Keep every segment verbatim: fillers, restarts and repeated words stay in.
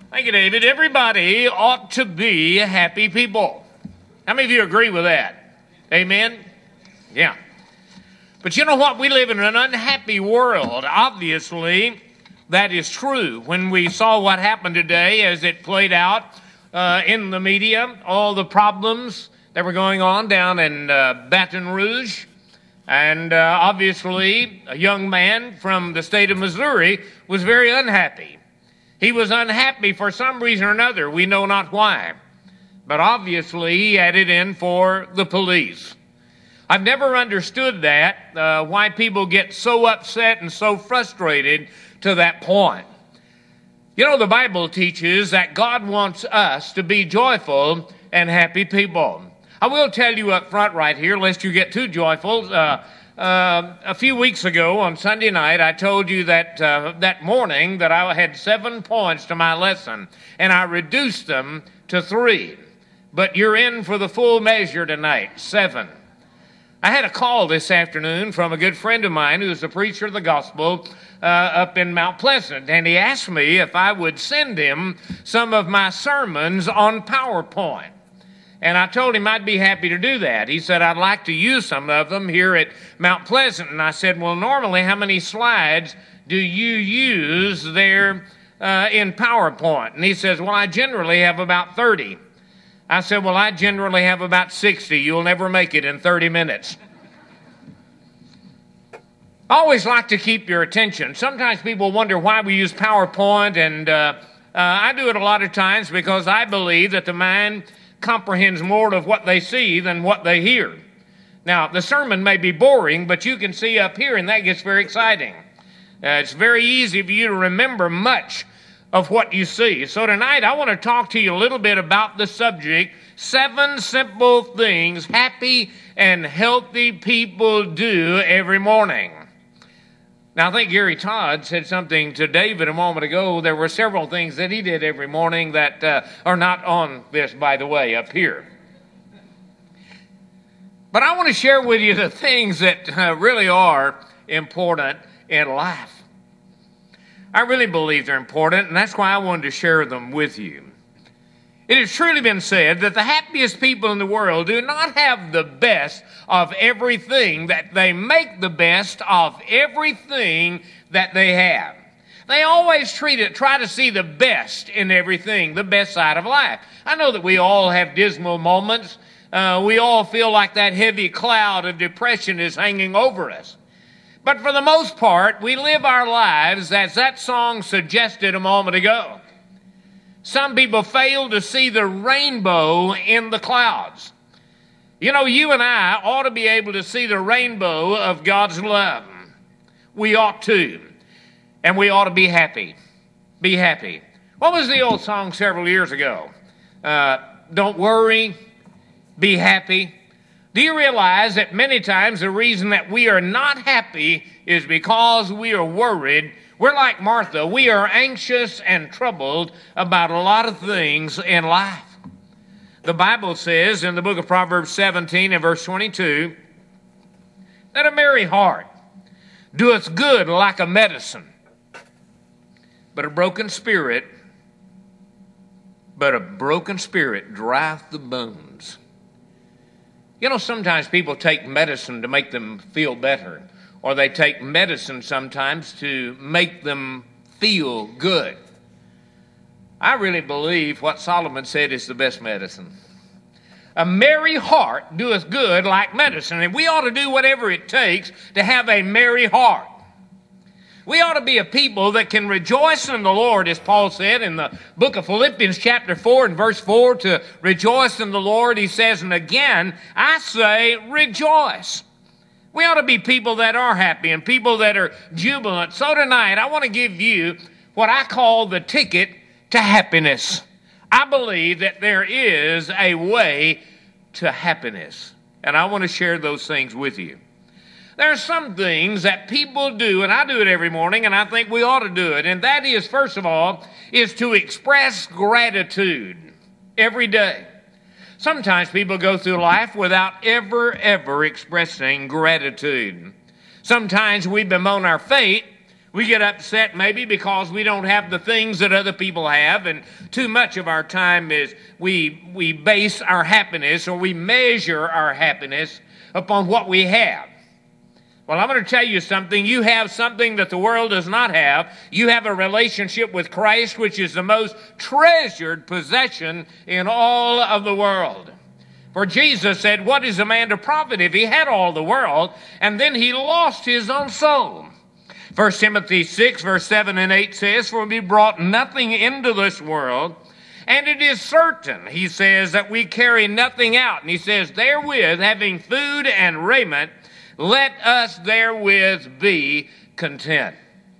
Thank you, David. Everybody ought to be happy people. How many of you agree with that? Amen? Yeah. But you know what? We live in an unhappy world. Obviously, that is true. When we saw what happened today as it played out uh, in the media, all the problems that were going on down in uh, Baton Rouge, and uh, obviously a young man from the state of Missouri was very unhappy. He was unhappy for some reason or another. We know not why. But obviously he had it in for the police. I've never understood that, uh, why people get so upset and so frustrated to that point. You know, the Bible teaches that God wants us to be joyful and happy people. I will tell you up front right here, lest you get too joyful, uh, Uh, a few weeks ago on Sunday night, I told you that uh, that morning that I had seven points to my lesson, and I reduced them to three. But you're in for the full measure tonight, seven. I had a call this afternoon from a good friend of mine who's a preacher of the gospel uh, up in Mount Pleasant, and he asked me if I would send him some of my sermons on PowerPoint. And I told him I'd be happy to do that. He said, I'd like to use some of them here at Mount Pleasant. And I said, well, normally how many slides do you use there uh, in PowerPoint? And he says, well, I generally have about thirty. I said, well, I generally have about sixty. You'll never make it in thirty minutes. I always like to keep your attention. Sometimes people wonder why we use PowerPoint, and uh, uh, I do it a lot of times because I believe that the mind comprehends more of what they see than what they hear. Now, the sermon may be boring, but you can see up here, and that gets very exciting. Uh, it's very easy for you to remember much of what you see. So tonight, I want to talk to you a little bit about the subject, seven simple things happy and healthy people do every morning. Now, I think Gary Todd said something to David a moment ago. There were several things that he did every morning that uh, are not on this, by the way, up here. But I want to share with you the things that uh, really are important in life. I really believe they're important, and that's why I wanted to share them with you. It has truly been said that the happiest people in the world do not have the best of everything, that they make the best of everything that they have. They always treat it, try to see the best in everything, the best side of life. I know that we all have dismal moments. Uh, we all feel like that heavy cloud of depression is hanging over us. But for the most part, we live our lives as that song suggested a moment ago. Some people fail to see the rainbow in the clouds. You know, you and I ought to be able to see the rainbow of God's love. We ought to. And we ought to be happy. Be happy. What was the old song several years ago? Uh, don't worry, be happy. Do you realize that many times the reason that we are not happy is because we are worried? We're like Martha. We are anxious and troubled about a lot of things in life. The Bible says in the book of Proverbs seventeen and verse twenty-two, that a merry heart doeth good like a medicine, but a broken spirit, but a broken spirit drieth the bones. You know, sometimes people take medicine to make them feel better, or they take medicine sometimes to make them feel good. I really believe what Solomon said is the best medicine. A merry heart doeth good like medicine, and we ought to do whatever it takes to have a merry heart. We ought to be a people that can rejoice in the Lord, as Paul said in the book of Philippians chapter four and verse four, to rejoice in the Lord. He says, and again, I say rejoice. We ought to be people that are happy and people that are jubilant. So tonight, I want to give you what I call the ticket to happiness. I believe that there is a way to happiness, and I want to share those things with you. There are some things that people do, and I do it every morning, and I think we ought to do it, and that is, first of all, is to express gratitude every day. Sometimes people go through life without ever, ever expressing gratitude. Sometimes we bemoan our fate We get upset maybe because we don't have the things that other people have, and too much of our time is we we base our happiness, or we measure our happiness upon what we have. Well, I'm going to tell you something. You have something that the world does not have. You have a relationship with Christ, which is the most treasured possession in all of the world. For Jesus said, what is a man to profit if he had all the world, and then he lost his own soul? First Timothy six, verse seven and eight says, for we brought nothing into this world, and it is certain, he says, that we carry nothing out. And he says, therewith, having food and raiment, let us therewith be content.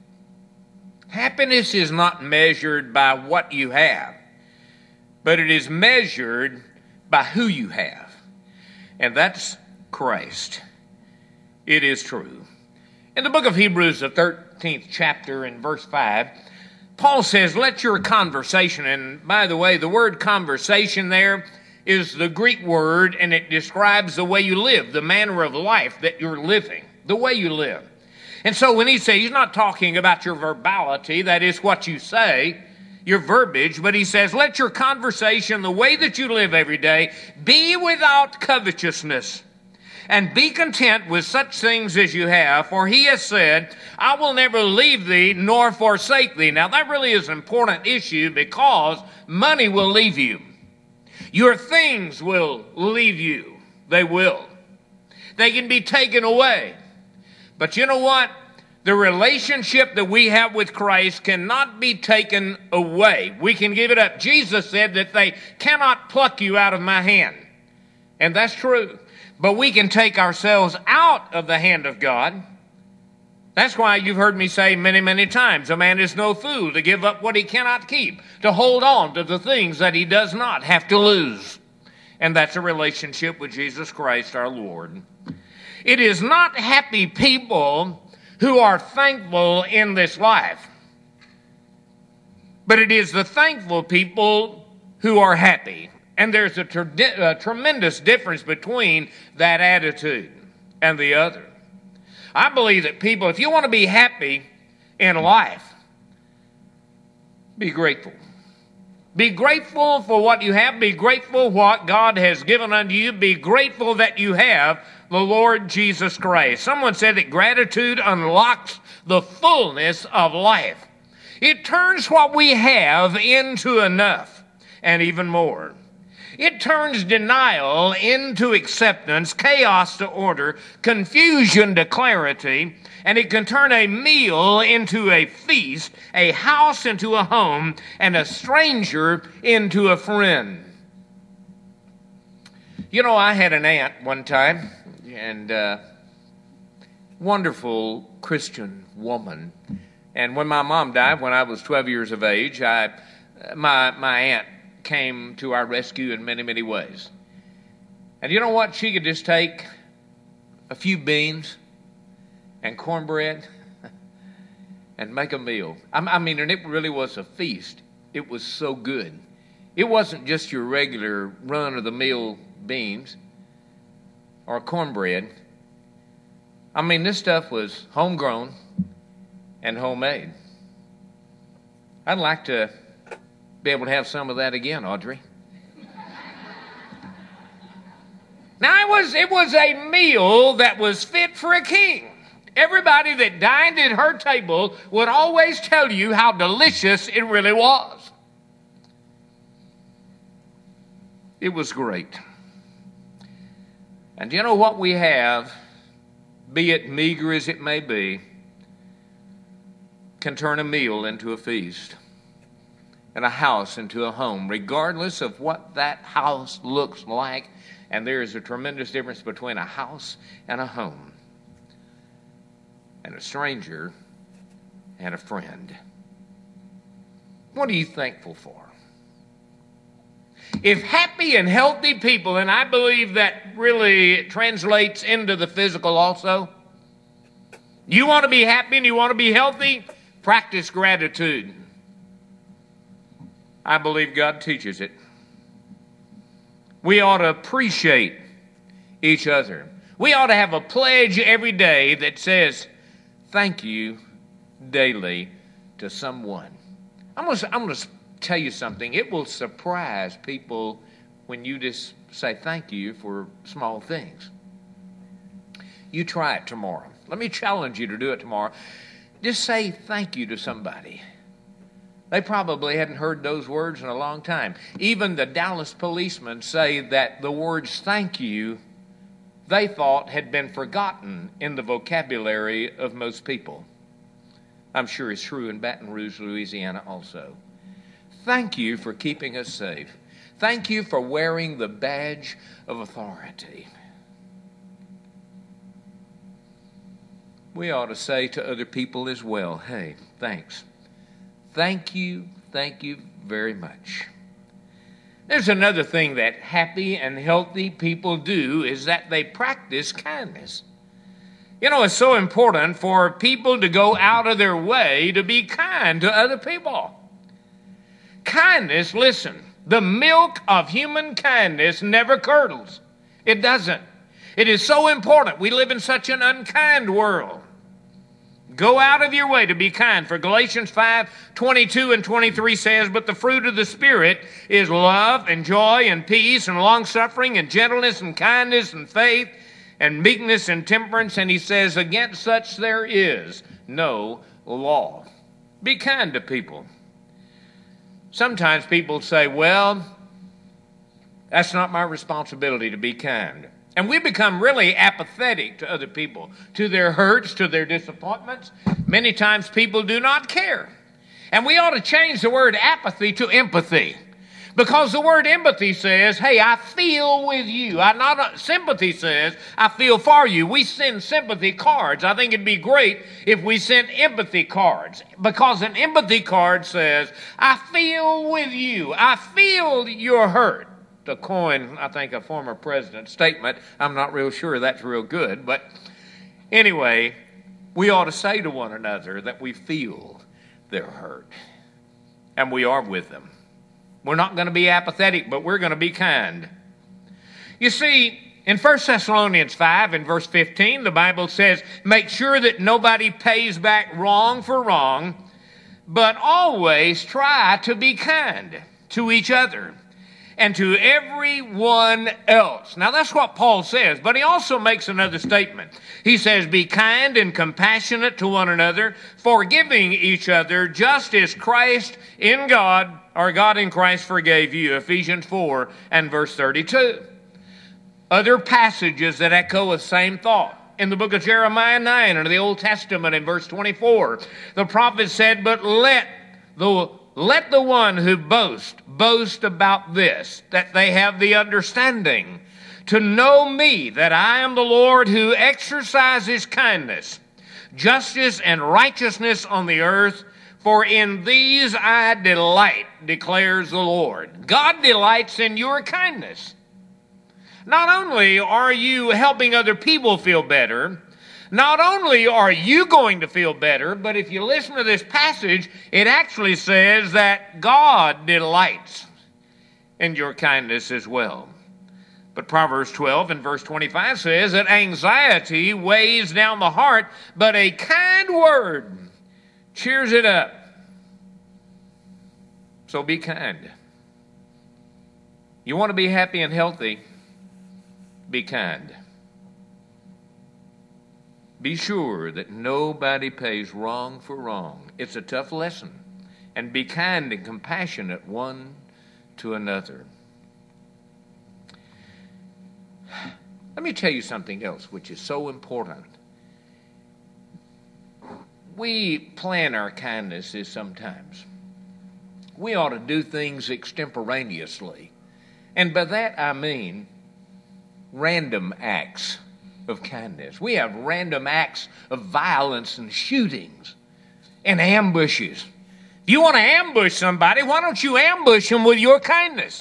Happiness is not measured by what you have, but it is measured by who you have. And that's Christ. It is true. In the book of Hebrews, the thirteenth chapter in verse five, Paul says, let your conversation, and by the way, the word conversation there is the Greek word, and it describes the way you live, the manner of life that you're living, the way you live. And so when he says, he's not talking about your verbality, that is what you say, your verbiage, but he says, let your conversation, the way that you live every day, be without covetousness. And be content with such things as you have, for he has said, I will never leave thee nor forsake thee. Now that really is an important issue, because money will leave you. Your things will leave you. They will. They can be taken away. But you know what? The relationship that we have with Christ cannot be taken away. We can give it up. Jesus said that they cannot pluck you out of my hand. And that's true. But we can take ourselves out of the hand of God. That's why you've heard me say many, many times, a man is no fool to give up what he cannot keep, to hold on to the things that he does not have to lose. And that's a relationship with Jesus Christ our Lord. It is not happy people who are thankful in this life, but it is the thankful people who are happy. And there's a, tre- a tremendous difference between that attitude and the other. I believe that people, if you want to be happy in life, be grateful. Be grateful for what you have. Be grateful what God has given unto you. Be grateful that you have the Lord Jesus Christ. Someone said that gratitude unlocks the fullness of life. It turns what we have into enough and even more. It turns denial into acceptance, chaos to order, confusion to clarity, and it can turn a meal into a feast, a house into a home, and a stranger into a friend. You know, I had an aunt one time, and uh, wonderful Christian woman. And when my mom died, when I was twelve years of age, I, my my aunt came to our rescue in many, many ways. And you know what? She could just take a few beans and cornbread and make a meal. I mean, and it really was a feast. It was so good. It wasn't just your regular run-of-the-mill beans or cornbread. I mean, this stuff was homegrown and homemade. I'd like to be able to have some of that again, Audrey. Now, it was, it was a meal that was fit for a king. Everybody that dined at her table would always tell you how delicious it really was. It was great. And you know what we have, be it meager as it may be, can turn a meal into a feast and a house into a home, regardless of what that house looks like. And there is a tremendous difference between a house and a home, and a stranger and a friend. What are you thankful for? If happy and healthy people, and I believe that really translates into the physical also, you want to be happy and you want to be healthy, practice gratitude. I believe God teaches it. We ought to appreciate each other. We ought to have a pledge every day that says, thank you daily to someone. I'm going to, I'm going to tell you something. It will surprise people when you just say thank you for small things. You try it tomorrow. Let me challenge you to do it tomorrow. Just say thank you to somebody. They probably hadn't heard those words in a long time. Even the Dallas policemen say that the words thank you, they thought had been forgotten in the vocabulary of most people. I'm sure it's true in Baton Rouge, Louisiana also. Thank you for keeping us safe. Thank you for wearing the badge of authority. We ought to say to other people as well, hey, thanks. Thank you, thank you very much. There's another thing that happy and healthy people do is that they practice kindness. You know, it's so important for people to go out of their way to be kind to other people. Kindness, listen, the milk of human kindness never curdles. It doesn't. It is so important. We live in such an unkind world. Go out of your way to be kind. For Galatians five, twenty-two and twenty-three says, but the fruit of the Spirit is love and joy and peace and long-suffering and gentleness and kindness and faith and meekness and temperance. And he says, against such there is no law. Be kind to people. Sometimes people say, well, that's not my responsibility to be kind. And we become really apathetic to other people, to their hurts, to their disappointments. Many times people do not care. And we ought to change the word apathy to empathy. Because the word empathy says, hey, I feel with you. I not sympathy says, I feel for you. We send sympathy cards. I think it'd be great if we sent empathy cards. Because an empathy card says, I feel with you. I feel your hurt. To coin, I think, a former president's statement. I'm not real sure that's real good. But anyway, we ought to say to one another that we feel their hurt. And we are with them. We're not going to be apathetic, but we're going to be kind. You see, in First Thessalonians five, in verse fifteen, the Bible says, make sure that nobody pays back wrong for wrong, but always try to be kind to each other and to everyone else. Now, that's what Paul says, but he also makes another statement. He says, be kind and compassionate to one another, forgiving each other, just as Christ in God, or God in Christ forgave you, Ephesians four and verse thirty-two. Other passages that echo the same thought. In the book of Jeremiah nine, under the Old Testament, in verse twenty-four, the prophet said, but let the Let the one who boasts, boast about this, that they have the understanding to know me, that I am the Lord who exercises kindness, justice, and righteousness on the earth, for in these I delight, declares the Lord. God delights in your kindness. Not only are you helping other people feel better, not only are you going to feel better, but if you listen to this passage, it actually says that God delights in your kindness as well. But Proverbs twelve and verse twenty-five says that anxiety weighs down the heart, but a kind word cheers it up. So be kind. You want to be happy and healthy? Be kind. Be sure that nobody pays wrong for wrong. It's a tough lesson. And be kind and compassionate one to another. Let me tell you something else which is so important. We plan our kindnesses sometimes. We ought to do things extemporaneously. And by that I mean random acts of kindness. We have random acts of violence and shootings and ambushes. If you want to ambush somebody, why don't you ambush them with your kindness?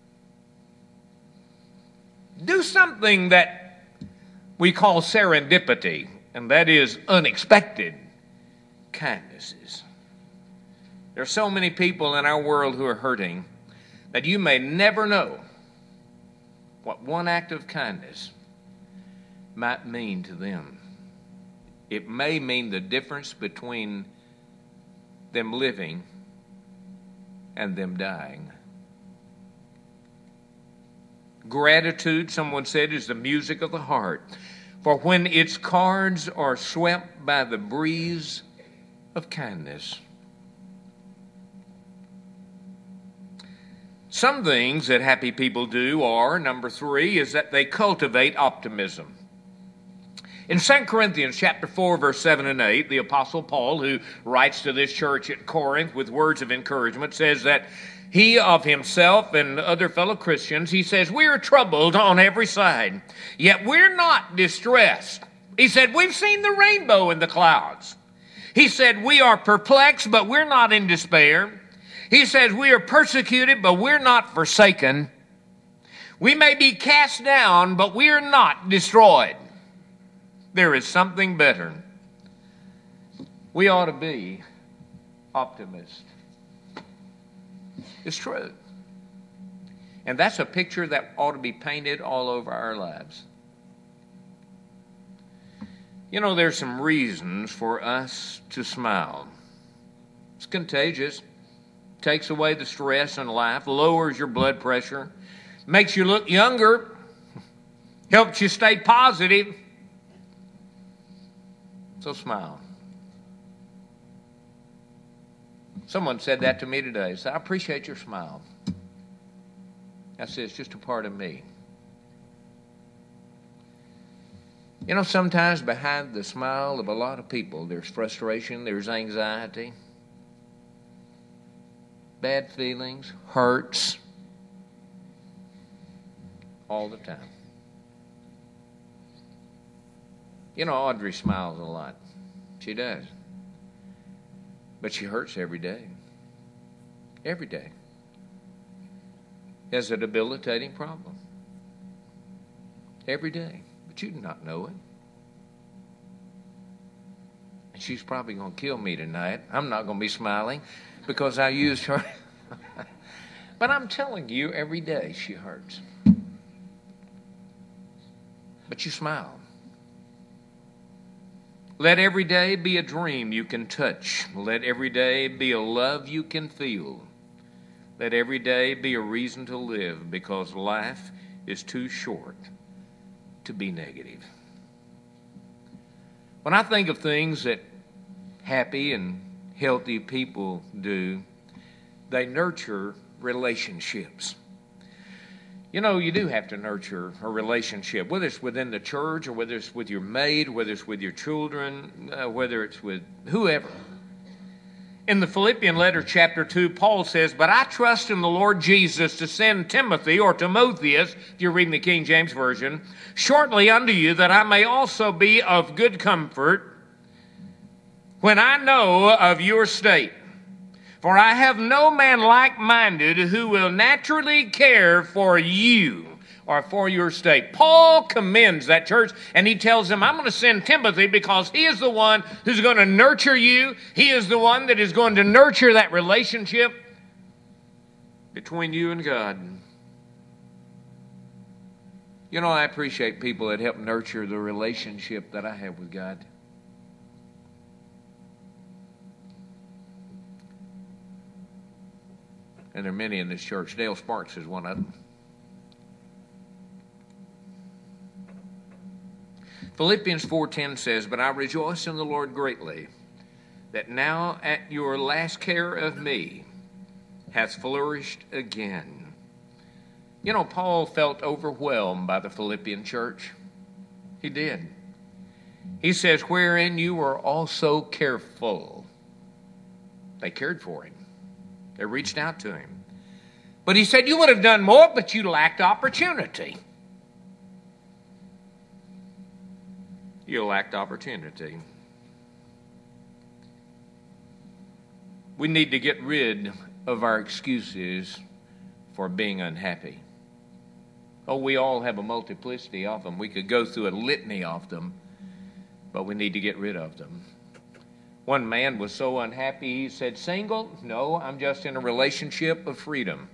Do something that we call serendipity, and that is unexpected kindnesses. There are so many people in our world who are hurting that you may never know what one act of kindness might mean to them. It may mean the difference between them living, and them dying. Gratitude, someone said, is the music of the heart. For when its chords are swept by the breeze of kindness. Some things that happy people do are, number three, is that they cultivate optimism. In Second Corinthians chapter four, verse seven and eight, the Apostle Paul, who writes to this church at Corinth with words of encouragement, says that he of himself and other fellow Christians, he says, we are troubled on every side, yet we're not distressed. He said, we've seen the rainbow in the clouds. He said, we are perplexed, but we're not in despair. He says, we are persecuted, but we're not forsaken. We may be cast down, but we are not destroyed. There is something better. We ought to be optimists. It's true. And that's a picture that ought to be painted all over our lives. You know, there's some reasons for us to smile. It's contagious. Takes away the stress in life, lowers your blood pressure, makes you look younger, helps you stay positive. So smile. Someone said that to me today. Said, I appreciate your smile. I said, it's just a part of me. You know, sometimes behind the smile of a lot of people, there's frustration, there's anxiety, bad feelings, hurts, all the time. You know, Audrey smiles a lot. She does. But she hurts every day. Every day. Has a debilitating problem. Every day. But you do not know it. And she's probably going to kill me tonight. I'm not going to be smiling because I used her. But I'm telling you, every day she hurts. But you smile. Let every day be a dream you can touch. Let every day be a love you can feel. Let every day be a reason to live, because life is too short to be negative. When I think of things that happy and healthy people do, they nurture relationships. You know, you do have to nurture a relationship, whether it's within the church or whether it's with your maid, whether it's with your children, uh, whether it's with whoever. In the Philippian letter, chapter two, Paul says, but I trust in the Lord Jesus to send Timothy or Timotheus, if you're reading the King James Version, shortly unto you, that I may also be of good comfort when I know of your state. For I have no man like-minded who will naturally care for you or for your state. Paul commends that church, and he tells them, I'm going to send Timothy because he is the one who's going to nurture you. He is the one that is going to nurture that relationship between you and God. You know, I appreciate people that help nurture the relationship that I have with God. And there are many in this church. Dale Sparks is one of them. Philippians four ten says, but I rejoice in the Lord greatly, that now at your last care of me hath flourished again. You know, Paul felt overwhelmed by the Philippian church. He did. He says, wherein you were also careful. They cared for him. They reached out to him. But he said, you would have done more, but you lacked opportunity. You lacked opportunity. We need to get rid of our excuses for being unhappy. Oh, we all have a multiplicity of them. We could go through a litany of them, but we need to get rid of them. One man was so unhappy, he said, single? No, I'm just in a relationship of freedom.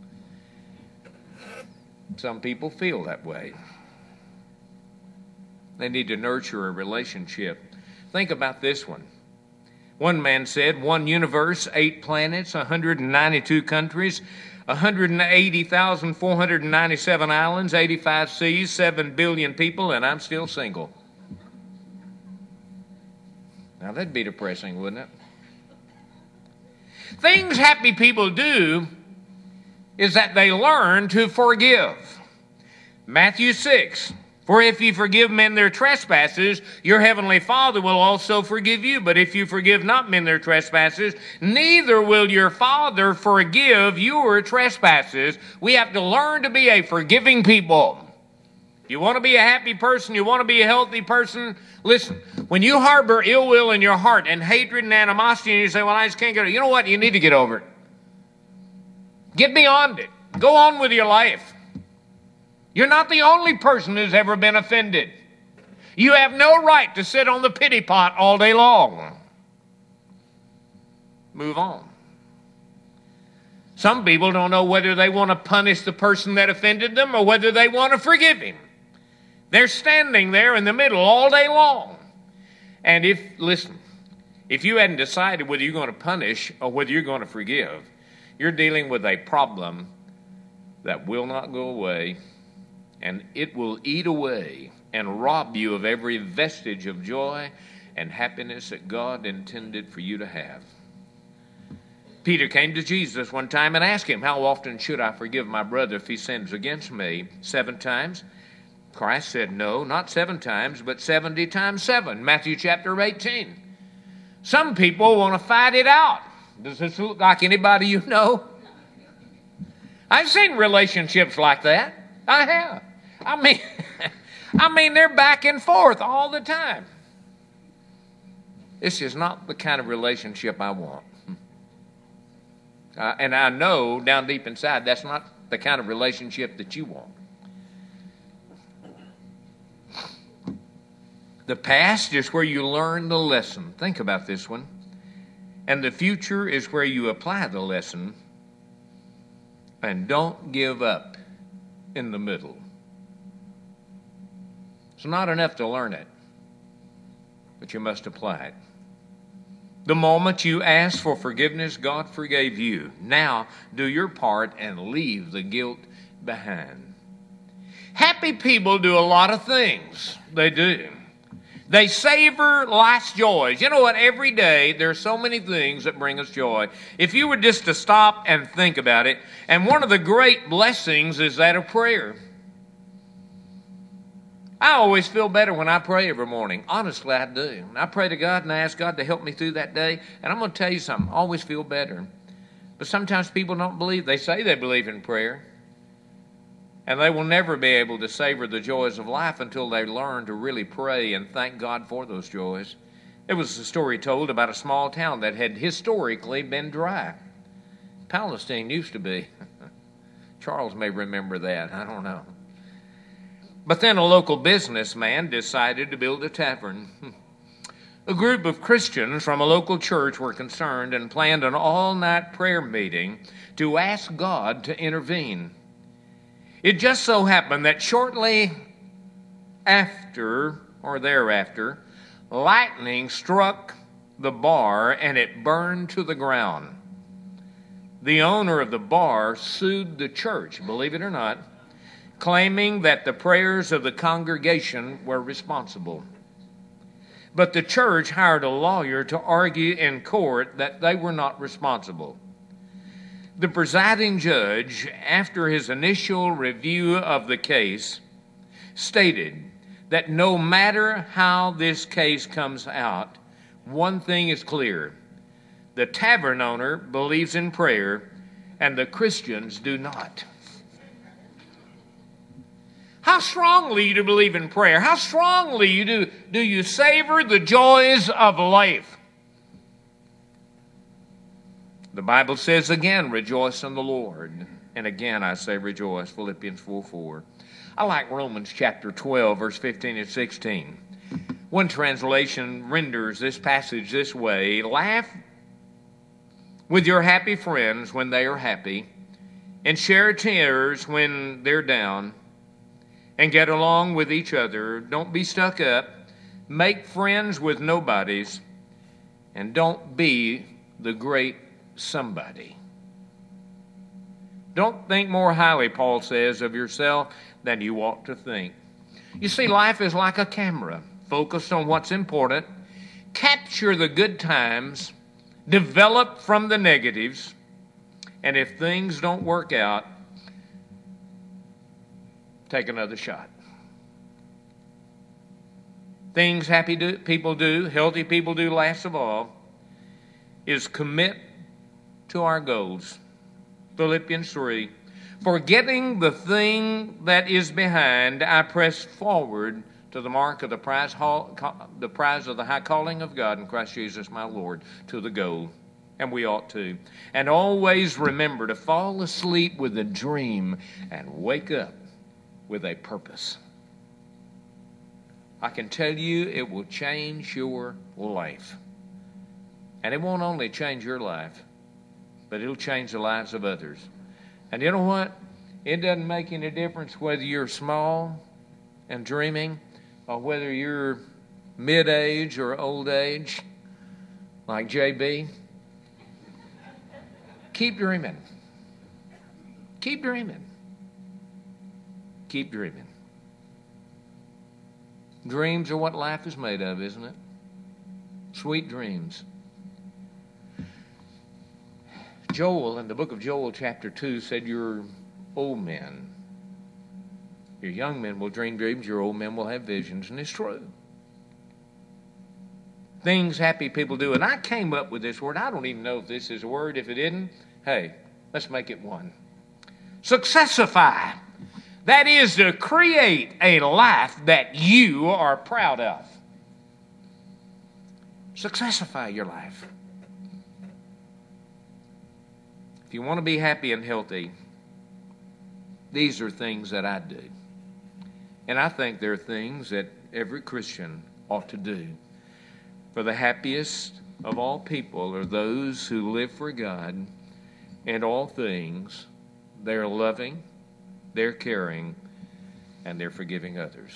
Some people feel that way. They need to nurture a relationship. Think about this one. One man said, one universe, eight planets, one hundred ninety-two countries, one hundred eighty thousand four hundred ninety-seven islands, eighty-five seas, seven billion people, and I'm still single. Now, that'd be depressing, wouldn't it? Things happy people do is that they learn to forgive. Matthew six, for if you forgive men their trespasses, your heavenly Father will also forgive you. But if you forgive not men their trespasses, neither will your Father forgive your trespasses. We have to learn to be a forgiving people. You want to be a happy person, you want to be a healthy person, listen, when you harbor ill will in your heart and hatred and animosity, and you say, well, I just can't get over it, you know what? You need to get over it. Get beyond it. Go on with your life. You're not the only person who's ever been offended. You have no right to sit on the pity pot all day long. Move on. Some people don't know whether they want to punish the person that offended them or whether they want to forgive him. They're standing there in the middle all day long. And if, listen, if you hadn't decided whether you're going to punish or whether you're going to forgive, you're dealing with a problem that will not go away, and it will eat away and rob you of every vestige of joy and happiness that God intended for you to have. Peter came to Jesus one time and asked him, how often should I forgive my brother if he sins against me? Seven times? Christ said, no, not seven times, but seventy times seven. Matthew chapter eighteen. Some people want to fight it out. Does this look like anybody you know? I've seen relationships like that. I have. I mean, I mean, they're back and forth all the time. This is not the kind of relationship I want. Uh, and I know down deep inside that's not the kind of relationship that you want. The past is where you learn the lesson. Think about this one. And the future is where you apply the lesson. And don't give up in the middle. It's not enough to learn it, but you must apply it. The moment you ask for forgiveness, God forgave you. Now, do your part and leave the guilt behind. Happy people do a lot of things. They do. They savor life's joys. You know what? Every day, there are so many things that bring us joy. If you were just to stop and think about it, and one of the great blessings is that of prayer. I always feel better when I pray every morning. Honestly, I do. I pray to God and I ask God to help me through that day. And I'm going to tell you something. I always feel better. But sometimes people don't believe. They say they believe in prayer. And they will never be able to savor the joys of life until they learn to really pray and thank God for those joys. There was a story told about a small town that had historically been dry. Palestine used to be. Charles may remember that. I don't know. But then a local businessman decided to build a tavern. A group of Christians from a local church were concerned and planned an all-night prayer meeting to ask God to intervene. It just so happened that shortly after or thereafter, lightning struck the bar and it burned to the ground. The owner of the bar sued the church, believe it or not, claiming that the prayers of the congregation were responsible. But the church hired a lawyer to argue in court that they were not responsible. The presiding judge, after his initial review of the case, stated that no matter how this case comes out, one thing is clear. The tavern owner believes in prayer, and the Christians do not. How strongly you do believe in prayer? How strongly you do, do you savor the joys of life? The Bible says again, rejoice in the Lord. And again, I say rejoice, Philippians four four. I like Romans chapter twelve, verse fifteen and sixteen. One translation renders this passage this way: laugh with your happy friends when they are happy, and share tears when they're down, and get along with each other. Don't be stuck up. Make friends with nobodies, And don't be the great somebody. Don't think more highly, Paul says, of yourself than you ought to think. You see, life is like a camera. Focus on what's important. Capture the good times. Develop from the negatives. And if things don't work out, take another shot. Things happy do, people do, healthy people do, last of all, is commit to our goals. Philippians three. Forgetting the thing that is behind, I press forward to the mark of the prize, the prize of the high calling of God in Christ Jesus my Lord, to the goal. And we ought to. And always remember to fall asleep with a dream and wake up with a purpose. I can tell you it will change your life. And it won't only change your life, but it'll change the lives of others. And you know what? It doesn't make any difference whether you're small and dreaming or whether you're mid-age or old age, like J B. Keep dreaming. Keep dreaming. Keep dreaming. Dreams are what life is made of, isn't it? Sweet dreams. Joel, in the book of Joel, chapter two, said, your old men, your young men will dream dreams, your old men will have visions, and it's true. Things happy people do. And I came up with this word. I don't even know if this is a word. If it isn't, hey, let's make it one. Successify. That is to create a life that you are proud of. Successify your life. If you want to be happy and healthy, these are things that I do. And I think they're things that every Christian ought to do. For the happiest of all people are those who live for God and all things. They're loving, they're caring, and they're forgiving others.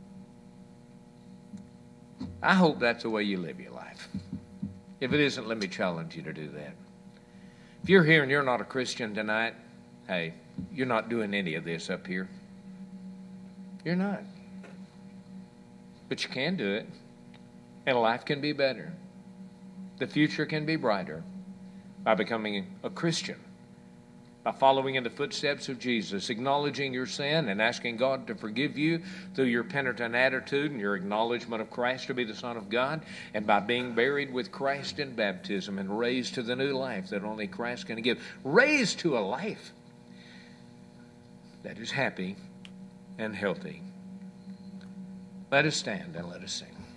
I hope that's the way you live your life. If it isn't, let me challenge you to do that. If you're here and you're not a Christian tonight, hey, you're not doing any of this up here. You're not. But you can do it. And life can be better. The future can be brighter by becoming a Christian, by following in the footsteps of Jesus, acknowledging your sin and asking God to forgive you through your penitent attitude and your acknowledgement of Christ to be the Son of God, and by being buried with Christ in baptism and raised to the new life that only Christ can give. Raised to a life that is happy and healthy. Let us stand and let us sing.